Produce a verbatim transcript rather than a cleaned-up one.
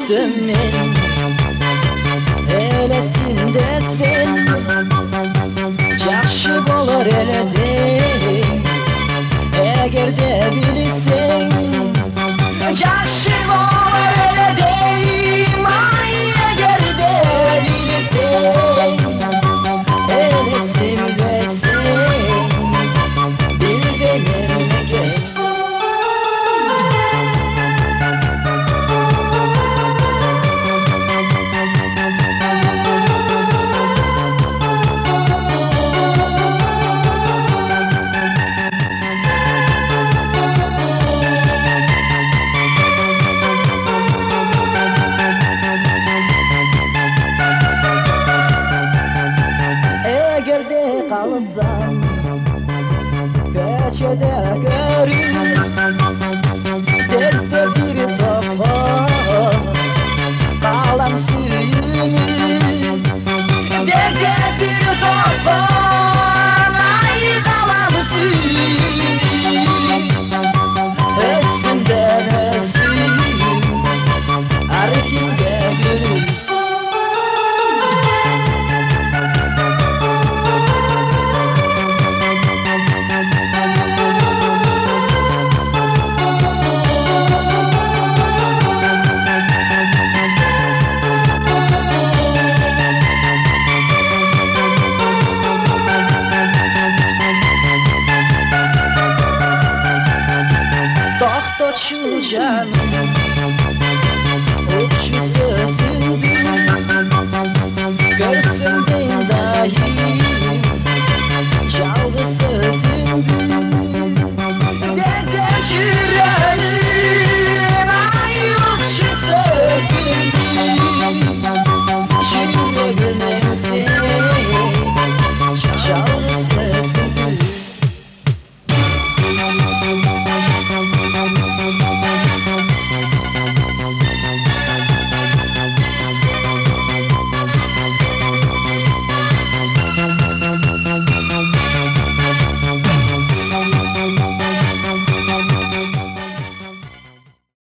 sönmen Elesimde sen Yaxşı bolar elə de Eğer de bilirsen Yaxşı bolar elə deyim Ay eğer de bilirsen Elesimde sen Bil benimle gel Eğerde kalsam Peçede görür Derde bir topa Kalan suyunu Derde bir topa Ay kalan suyunu Üstünden ösün Arifinde gülür Doktor şu can